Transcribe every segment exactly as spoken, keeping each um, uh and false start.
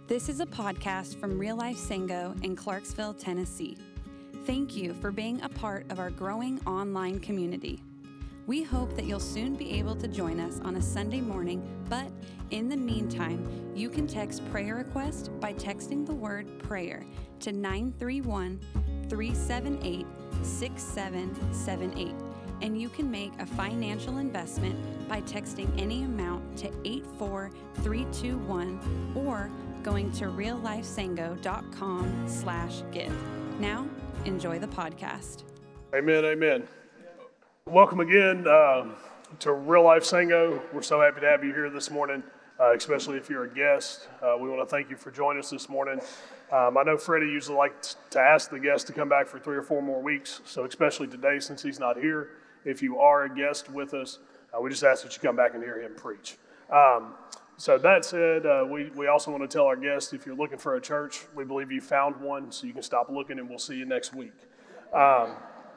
This is a podcast from Real Life Sango in Clarksville, Tennessee. Thank you for being a part of our growing online community. We hope that you'll soon be able to join us on a Sunday morning, but in the meantime, you can text prayer request by texting the word prayer to nine three one, three seven eight, six seven seven eight. And you can make a financial investment by texting any amount to eight four three two one or going to reallifesango.com slash give. Now, enjoy the podcast. Amen, amen. Welcome again uh, to Real Life Sango. We're so happy to have you here this morning, uh, especially if you're a guest. Uh, we want to thank you for joining us this morning. Um, I know Freddie usually likes to ask the guests to come back for three or four more weeks, so especially today since he's not here, if you are a guest with us, uh, we just ask that you come back and hear him preach. Um, so that said, uh, we, we also want to tell our guests, if you're looking for a church, we believe you found one, so you can stop looking and we'll see you next week. Um,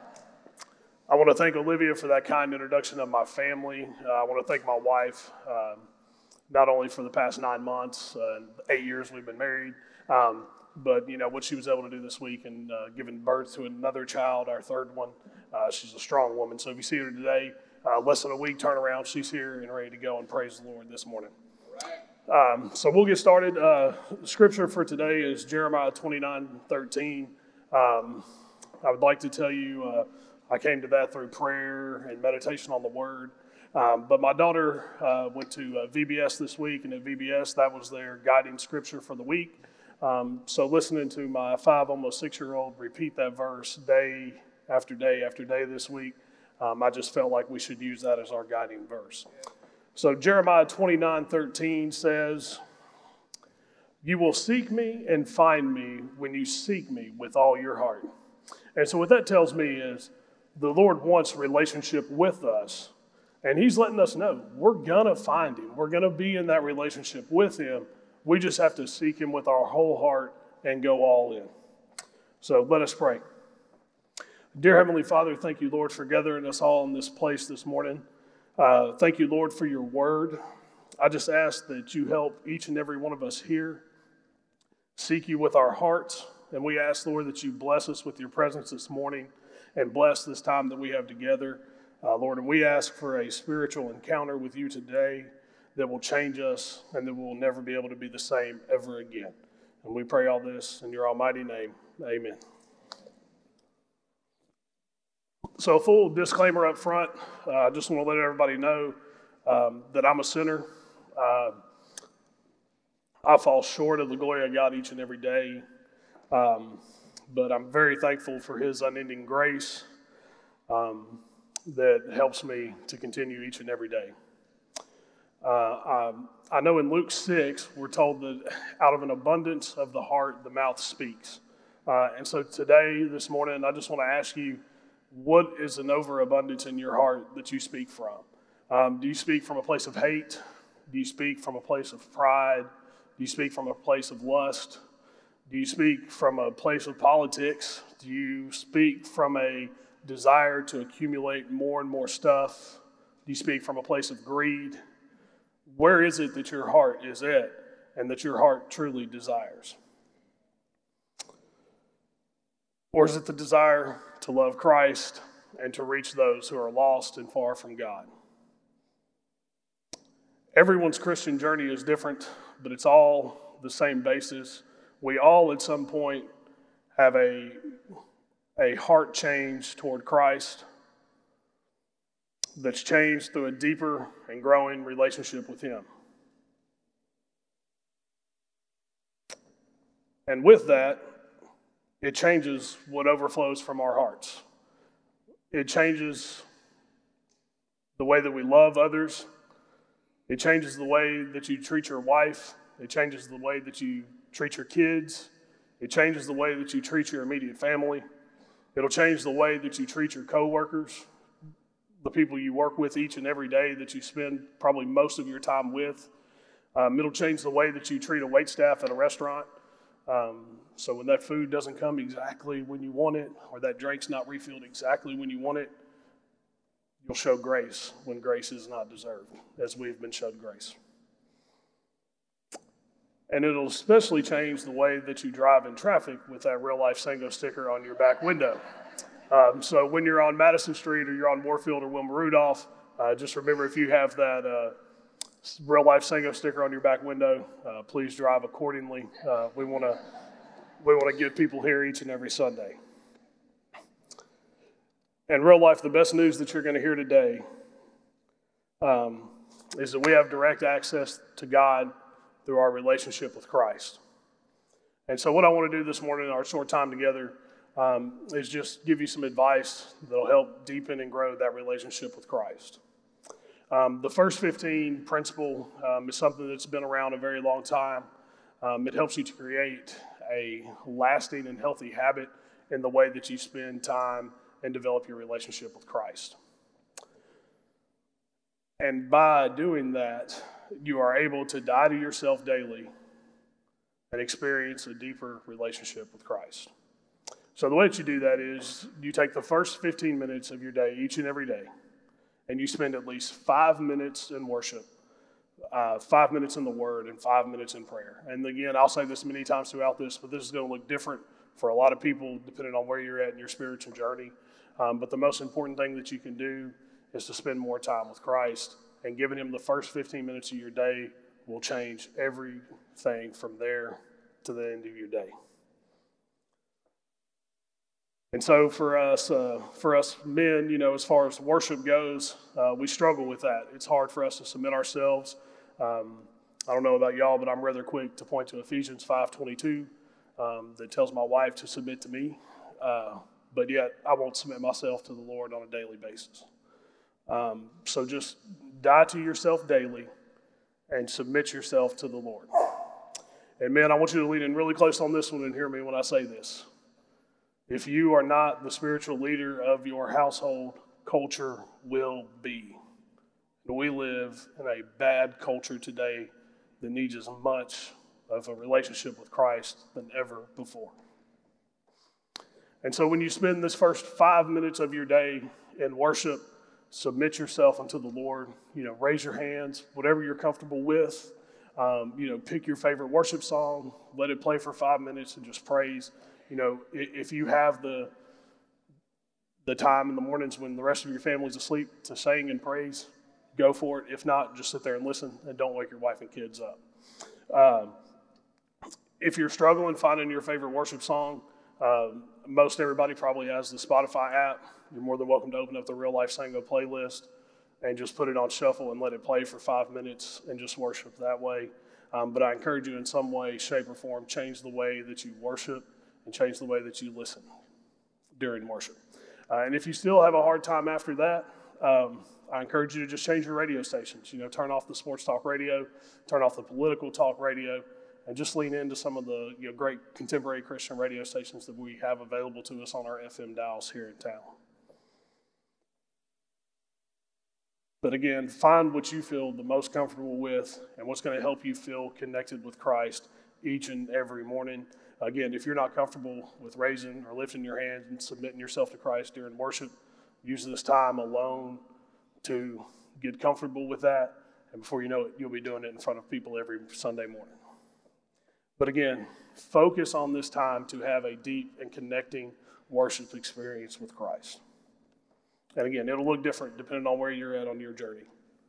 I want to thank Olivia for that kind introduction of my family. Uh, I want to thank my wife, um, not only for the past nine months, uh, eight years we've been married, um, but you know what she was able to do this week and uh, giving birth to another child, our third one. Uh, she's a strong woman. So if you see her today, uh, less than a week turnaround, she's here and ready to go and praise the Lord this morning. Um, so we'll get started. Uh, scripture for today is Jeremiah twenty-nine thirteen. Um, I would like to tell you, uh, I came to that through prayer and meditation on the Word. Um, but my daughter uh, went to uh, V B S this week, and at V B S, that was their guiding scripture for the week. Um, so listening to my five, almost six-year-old repeat that verse day after day after day this week, um, I just felt like we should use that as our guiding verse. So Jeremiah twenty-nine thirteen says, "You will seek me and find me when you seek me with all your heart." And so what that tells me is the Lord wants a relationship with us, and he's letting us know we're going to find him. We're going to be in that relationship with him. We just have to seek him with our whole heart and go all in. So let us pray. Dear Heavenly Father, thank you, Lord, for gathering us all in this place this morning. Uh, thank you, Lord, for your word. I just ask that you help each and every one of us here seek you with our hearts. And we ask, Lord, that you bless us with your presence this morning and bless this time that we have together. Uh, Lord, and we ask for a spiritual encounter with you today that will change us and that we'll never be able to be the same ever again. And we pray all this in your almighty name. Amen. So a full disclaimer up front. Uh, I just want to let everybody know um, that I'm a sinner. Uh, I fall short of the glory of God each and every day. Um, but I'm very thankful for his unending grace um, that helps me to continue each and every day. Uh, um, I know in Luke six, we're told that out of an abundance of the heart, the mouth speaks. Uh, and so today, this morning, I just want to ask you, what is an overabundance in your heart that you speak from? Um, do you speak from a place of hate? Do you speak from a place of pride? Do you speak from a place of lust? Do you speak from a place of politics? Do you speak from a desire to accumulate more and more stuff? Do you speak from a place of greed? Where is it that your heart is at and that your heart truly desires? Or is it the desire to love Christ and to reach those who are lost and far from God? Everyone's Christian journey is different, but it's all the same basis. We all at some point have a, a heart change toward Christ that's changed through a deeper and growing relationship with him. And with that, it changes what overflows from our hearts. It changes the way that we love others. It changes the way that you treat your wife. It changes the way that you treat your kids. It changes the way that you treat your immediate family. It'll change the way that you treat your coworkers, the people you work with each and every day that you spend probably most of your time with. Um, it'll change the way that you treat a waitstaff at a restaurant. Um, so when that food doesn't come exactly when you want it, or that drink's not refilled exactly when you want it, you'll show grace when grace is not deserved, as we've been showed grace. And it'll especially change the way that you drive in traffic with that Real Life Sango sticker on your back window. Um, so when you're on Madison Street or you're on Moorfield or Wilma Rudolph, uh, just remember if you have that uh, Real Life Sango sticker on your back window, uh, please drive accordingly. Uh, we want to we want to get people here each and every Sunday. In real life, the best news that you're going to hear today um, is that we have direct access to God through our relationship with Christ. And so what I want to do this morning in our short time together um, is just give you some advice that'll help deepen and grow that relationship with Christ. Um, the first fifteen principle um, is something that's been around a very long time. Um, it helps you to create a lasting and healthy habit in the way that you spend time and develop your relationship with Christ. And by doing that, you are able to die to yourself daily and experience a deeper relationship with Christ. So the way that you do that is you take the first fifteen minutes of your day, each and every day, and you spend at least five minutes in worship, uh, five minutes in the Word, and five minutes in prayer. And again, I'll say this many times throughout this, but this is going to look different for a lot of people depending on where you're at in your spiritual journey. Um, but the most important thing that you can do is to spend more time with Christ, and giving him the first fifteen minutes of your day will change everything from there to the end of your day. And so for us, uh, for us men, you know, as far as worship goes, uh, we struggle with that. It's hard for us to submit ourselves. Um, I don't know about y'all, but I'm rather quick to point to Ephesians five twenty-two um, that tells my wife to submit to me. Uh, but yet I won't submit myself to the Lord on a daily basis. Um, so just die to yourself daily and submit yourself to the Lord. And man, I want you to lean in really close on this one and hear me when I say this. If you are not the spiritual leader of your household, culture will be. We live in a bad culture today that needs as much of a relationship with Christ than ever before. And so when you spend this first five minutes of your day in worship, submit yourself unto the Lord. You know, raise your hands, whatever you're comfortable with. Um, you know, pick your favorite worship song, let it play for five minutes and just praise. You know, if you have the the time in the mornings when the rest of your family's asleep to sing and praise, go for it. If not, just sit there and listen and don't wake your wife and kids up. Um, if you're struggling finding your favorite worship song, uh, most everybody probably has the Spotify app. You're more than welcome to open up the Real Life Sango playlist and just put it on shuffle and let it play for five minutes and just worship that way. Um, but I encourage you in some way, shape, or form, change the way that you worship and change the way that you listen during worship. Uh, and if you still have a hard time after that, um, I encourage you to just change your radio stations. You know, turn off the sports talk radio, turn off the political talk radio, and just lean into some of the you know, great contemporary Christian radio stations that we have available to us on our F M dials here in town. But again, find what you feel the most comfortable with and what's going to help you feel connected with Christ each and every morning. Again, if you're not comfortable with raising or lifting your hands and submitting yourself to Christ during worship, use this time alone to get comfortable with that. And before you know it, you'll be doing it in front of people every Sunday morning. But again, focus on this time to have a deep and connecting worship experience with Christ. And again, it'll look different depending on where you're at on your journey.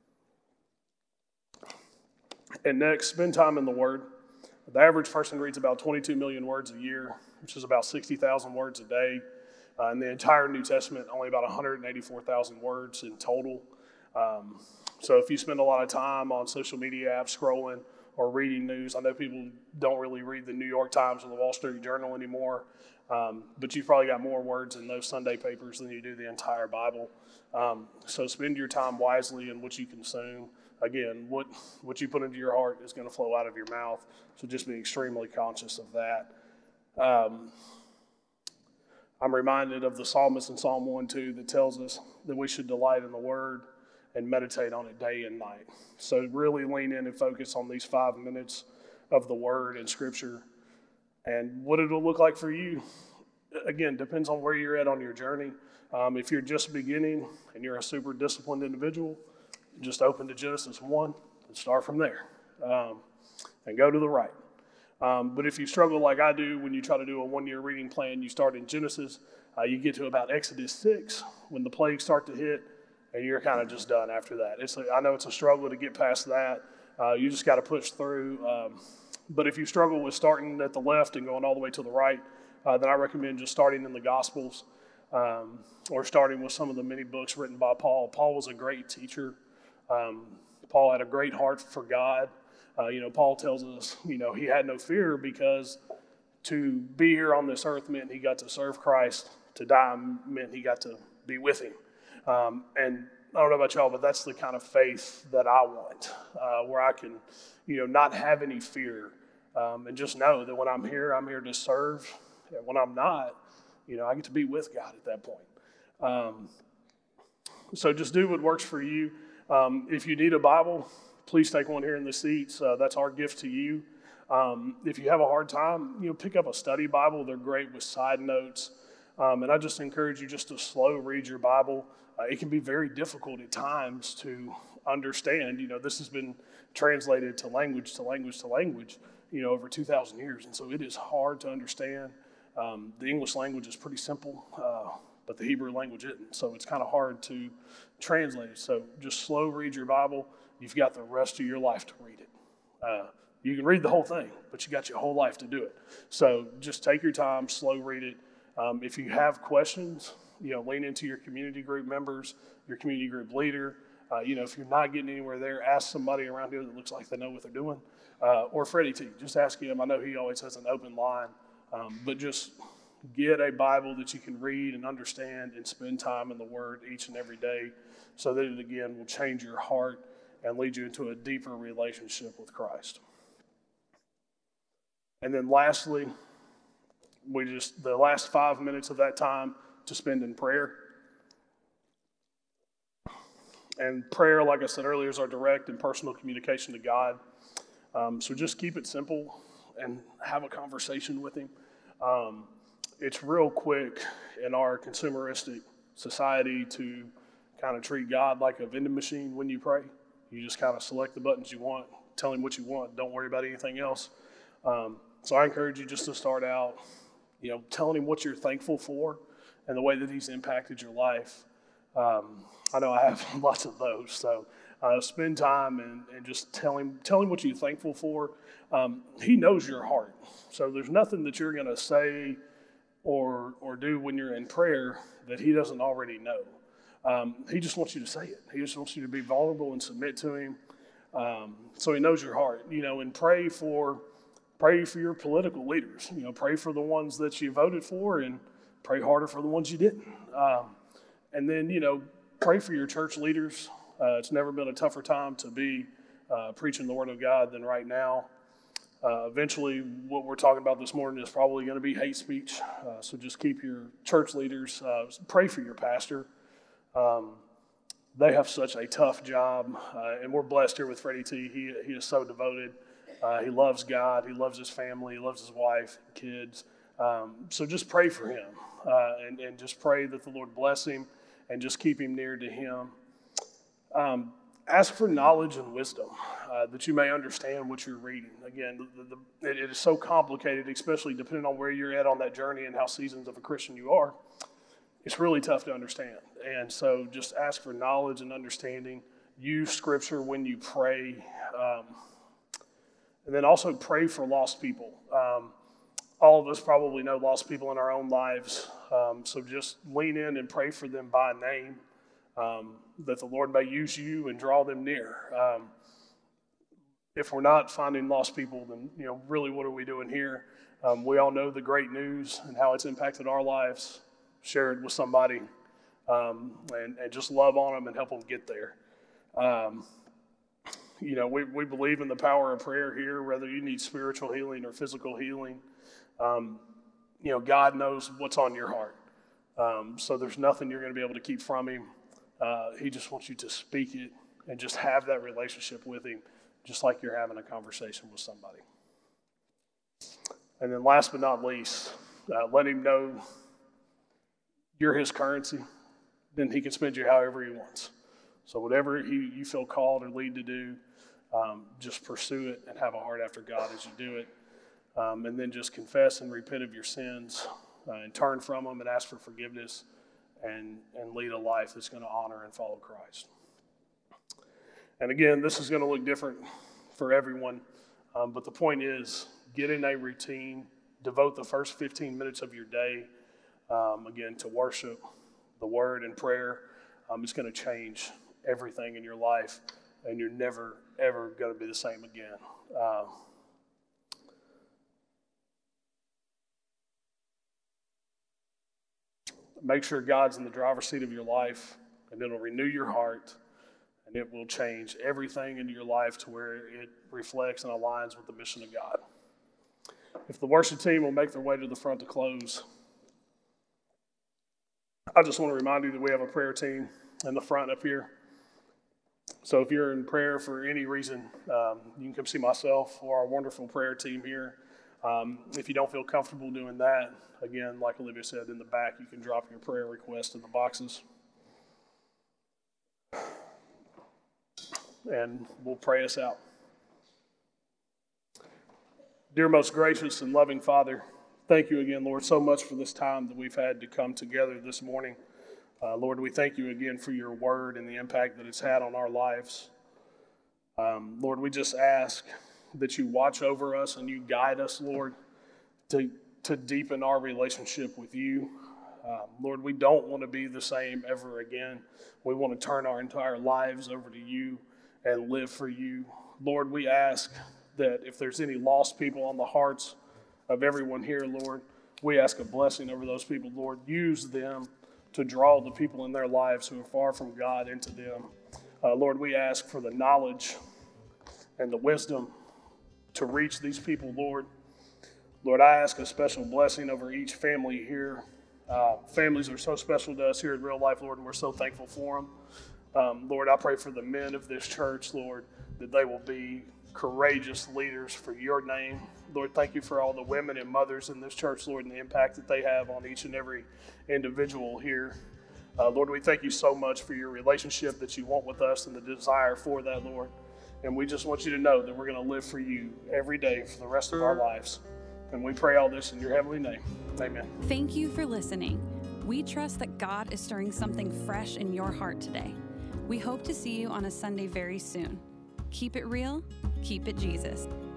And next, spend time in the Word. The average person reads about twenty-two million words a year, which is about sixty thousand words a day. Uh, in the entire New Testament, only about one hundred eighty-four thousand words in total. Um, so if you spend a lot of time on social media apps scrolling or reading news, I know people don't really read the New York Times or the Wall Street Journal anymore, um, but you've probably got more words in those Sunday papers than you do the entire Bible. Um, so spend your time wisely in what you consume. Again, what, what you put into your heart is going to flow out of your mouth, so just be extremely conscious of that. Um, I'm reminded of the psalmist in Psalm one two that tells us that we should delight in the Word and meditate on it day and night. So really lean in and focus on these five minutes of the Word and Scripture. And what it'll look like for you, again, depends on where you're at on your journey. Um, if you're just beginning and you're a super disciplined individual, just open to Genesis one and start from there um, and go to the right. Um, but if you struggle like I do when you try to do a one-year reading plan, you start in Genesis, uh, you get to about Exodus six when the plagues start to hit, and you're kind of just done after that. It's a, I know it's a struggle to get past that. Uh, you just got to push through. Um, but if you struggle with starting at the left and going all the way to the right, uh, then I recommend just starting in the Gospels um, or starting with some of the many books written by Paul. Paul was a great teacher. Um, Paul had a great heart for God. Uh, you know, Paul tells us, you know, he had no fear because to be here on this earth meant he got to serve Christ. To die meant he got to be with him. Um, and I don't know about y'all, but that's the kind of faith that I want, uh, where I can, you know, not have any fear um, and just know that when I'm here, I'm here to serve. And when I'm not, you know, I get to be with God at that point. Um, so just do what works for you. Um, if you need a Bible, please take one here in the seats. Uh, that's our gift to you. Um, if you have a hard time, you know, pick up a study Bible. They're great with side notes. Um, and I just encourage you just to slow read your Bible. Uh, it can be very difficult at times to understand. You know, this has been translated to language to language to language, you know, over two thousand years. And so it is hard to understand. Um, the English language is pretty simple, uh, but the Hebrew language isn't. So it's kind of hard to translate it. So just slow read your Bible. You've got the rest of your life to read it. Uh, you can read the whole thing, but you got your whole life to do it. So just take your time, slow read it. Um, if you have questions, you know, lean into your community group members, your community group leader. Uh, you know, if you're not getting anywhere there, ask somebody around here that looks like they know what they're doing. Uh, or Freddie T, just ask him. I know he always has an open line. Um, but just get a Bible that you can read and understand and spend time in the Word each and every day so that it, again, will change your heart and lead you into a deeper relationship with Christ. And then lastly, we just, the last five minutes of that time to spend in prayer. And prayer, like I said earlier, is our direct and personal communication to God. Um, so just keep it simple and have a conversation with him. Um, it's real quick in our consumeristic society to kind of treat God like a vending machine when you pray. You just kind of select the buttons you want, tell him what you want, don't worry about anything else. Um, so I encourage you just to start out, you know, telling him what you're thankful for and the way that he's impacted your life. Um, I know I have lots of those, so uh, spend time and, and just tell him, tell him what you're thankful for. Um, he knows your heart, so there's nothing that you're going to say or or do when you're in prayer that he doesn't already know. Um, he just wants you to say it. He just wants you to be vulnerable and submit to him. Um, so he knows your heart, you know, and pray for pray for your political leaders. You know, pray for the ones that you voted for and pray harder for the ones you didn't. Um, and then, you know, pray for your church leaders. Uh, it's never been a tougher time to be uh, preaching the Word of God than right now. Uh, eventually, what we're talking about this morning is probably going to be hate speech. Uh, so just keep your church leaders, uh, pray for your pastor. Um, they have such a tough job, uh, and we're blessed here with Freddie T. He, he is so devoted. Uh, he loves God. He loves his family. He loves his wife and kids. Um, so just pray for him uh, and, and just pray that the Lord bless him and just keep him near to him. Um, ask for knowledge and wisdom uh, that you may understand what you're reading. Again, the, the, it, it is so complicated, especially depending on where you're at on that journey and how seasoned of a Christian you are. It's really tough to understand. And so just ask for knowledge and understanding. Use Scripture when you pray. Um, and then also pray for lost people. Um, all of us probably know lost people in our own lives. Um, so just lean in and pray for them by name, um, that the Lord may use you and draw them near. Um, if we're not finding lost people, then, you know, really what are we doing here? Um, we all know the great news and how it's impacted our lives. Share it with somebody um, and, and just love on them and help them get there. Um, you know, we, we believe in the power of prayer here, whether you need spiritual healing or physical healing. Um, you know, God knows what's on your heart. Um, so there's nothing you're going to be able to keep from him. Uh, he just wants you to speak it and just have that relationship with him, just like you're having a conversation with somebody. And then last but not least, uh, let him know you're his currency. Then he can spend you however he wants. So whatever he, you feel called or lead to do, um, just pursue it and have a heart after God as you do it. um, and then just confess and repent of your sins uh, and turn from them and ask for forgiveness and, and lead a life that's going to honor and follow Christ. And again, this is going to look different for everyone, um, but the point is, get in a routine, devote the first fifteen minutes of your day, um, again, to worship, the word, and prayer. Um, it's going to change everything in your life, and you're never, ever going to be the same again. Uh, make sure God's in the driver's seat of your life, and it'll renew your heart, and it will change everything in your life to where it reflects and aligns with the mission of God. If the worship team will make their way to the front to close, I just want to remind you that we have a prayer team in the front up here. So if you're in prayer for any reason, um, you can come see myself or our wonderful prayer team here. Um, if you don't feel comfortable doing that, again, like Olivia said, in the back, you can drop your prayer request in the boxes. And we'll pray us out. Dear most gracious and loving Father, thank you again, Lord, so much for this time that we've had to come together this morning. Uh, Lord, we thank you again for your word and the impact that it's had on our lives. Um, Lord, we just ask that you watch over us and you guide us, Lord, to, to deepen our relationship with you. Um, Lord, we don't want to be the same ever again. We want to turn our entire lives over to you and live for you. Lord, we ask that if there's any lost people on the hearts of everyone here, Lord, we ask a blessing over those people. Lord, use them to draw the people in their lives who are far from God into them. Uh, Lord, we ask for the knowledge and the wisdom to reach these people, Lord. Lord, I ask a special blessing over each family here. Uh, families are so special to us here at Real Life, Lord, and we're so thankful for them. Um, Lord, I pray for the men of this church, Lord, that they will be courageous leaders for your name. Lord, thank you for all the women and mothers in this church, Lord, and the impact that they have on each and every individual here. Uh, Lord, we thank you so much for your relationship that you want with us and the desire for that, Lord. And we just want you to know that we're going to live for you every day for the rest of our lives. And we pray all this in your heavenly name. Amen. Thank you for listening. We trust that God is stirring something fresh in your heart today. We hope to see you on a Sunday very soon. Keep it real, keep it Jesus.